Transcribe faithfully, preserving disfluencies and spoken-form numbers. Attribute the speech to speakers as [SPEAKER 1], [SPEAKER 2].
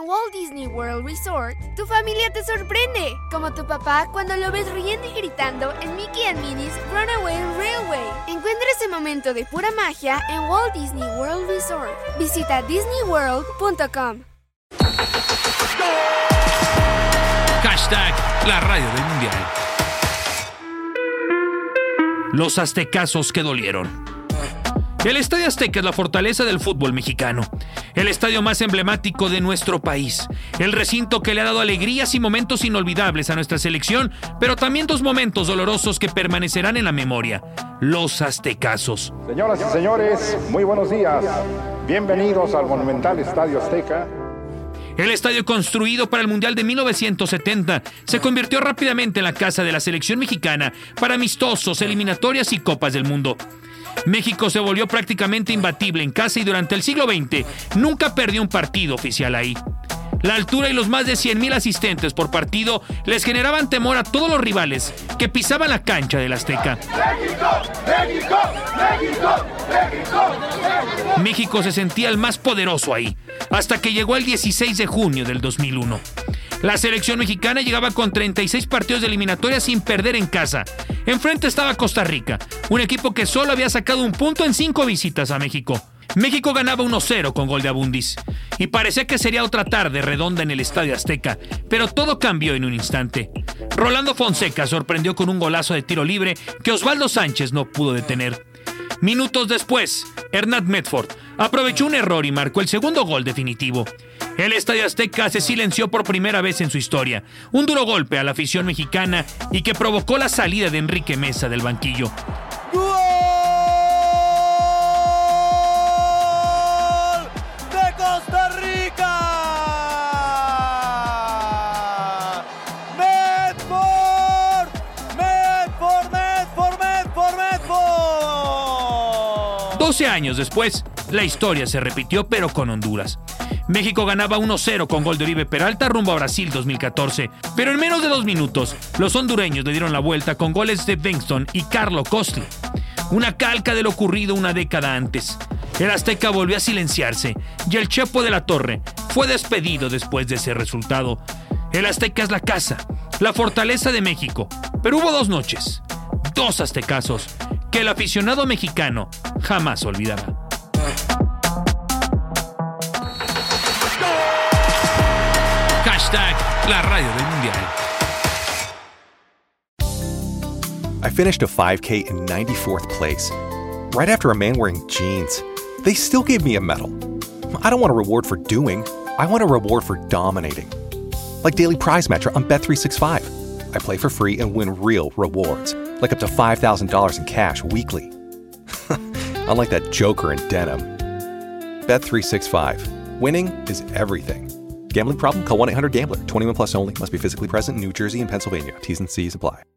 [SPEAKER 1] Walt Disney World Resort, tu familia te sorprende, como tu papá cuando lo ves riendo y gritando en Mickey and Minnie's Runaway Railway. Encuentra ese momento de pura magia en Walt Disney World Resort. Visita disney world punto com.
[SPEAKER 2] Hashtag la radio del mundial. Los aztecazos que dolieron. El Estadio Azteca es la fortaleza del fútbol mexicano, el estadio más emblemático de nuestro país, el recinto que le ha dado alegrías y momentos inolvidables a nuestra selección, pero también dos momentos dolorosos que permanecerán en la memoria: los aztecazos.
[SPEAKER 3] Señoras y señores, muy buenos días. Bienvenidos al monumental Estadio Azteca.
[SPEAKER 2] El estadio, construido para el Mundial de mil novecientos setenta, se convirtió rápidamente en la casa de la selección mexicana para amistosos, eliminatorias y copas del mundo. México se volvió prácticamente imbatible en casa y durante el siglo veinte nunca perdió un partido oficial ahí. La altura y los más de cien mil asistentes por partido les generaban temor a todos los rivales que pisaban la cancha del Azteca. ¡México! ¡México! ¡México! ¡México! ¡México! México se sentía el más poderoso ahí, hasta que llegó el dieciséis de junio del dos mil uno. La selección mexicana llegaba con treinta y seis partidos de eliminatoria sin perder en casa. Enfrente estaba Costa Rica, un equipo que solo había sacado un punto en cinco visitas a México. México ganaba uno cero con gol de Abundis, y parecía que sería otra tarde redonda en el Estadio Azteca, pero todo cambió en un instante. Rolando Fonseca sorprendió con un golazo de tiro libre que Osvaldo Sánchez no pudo detener. Minutos después, Hernán Medford aprovechó un error y marcó el segundo gol definitivo. El Estadio Azteca se silenció por primera vez en su historia, un duro golpe a la afición mexicana y que provocó la salida de Enrique Mesa del banquillo.
[SPEAKER 4] ¡Gol de Costa Rica! ¡Medford! ¡Medford! ¡Medford! ¡Medford! ¡Medford!
[SPEAKER 2] doce años después, la historia se repitió, pero con Honduras. México ganaba uno cero con gol de Oribe Peralta rumbo a Brasil dos mil catorce, pero en menos de dos minutos, los hondureños le dieron la vuelta con goles de Benston y Carlo Costli. Una calca de lo ocurrido una década antes. El Azteca volvió a silenciarse y el Chepo de la Torre fue despedido después de ese resultado. El Azteca es la casa, la fortaleza de México, pero hubo dos noches, dos aztecazos, que el aficionado mexicano jamás olvidará. Hashtag la radio del mundial.
[SPEAKER 5] I finished a five K in ninety-fourth place, right after a man wearing jeans. They still gave me a medal. I don't want a reward for doing. I want a reward for dominating. Like Daily Prize Matcher on Bet three sixty-five. I play for free and win real rewards, like up to five thousand dollars in cash weekly. Unlike that joker in denim. Bet three sixty-five. Winning is everything. Gambling problem? Call one eight hundred gambler. twenty-one plus only. Must be physically present in New Jersey and Pennsylvania. T's and C's apply.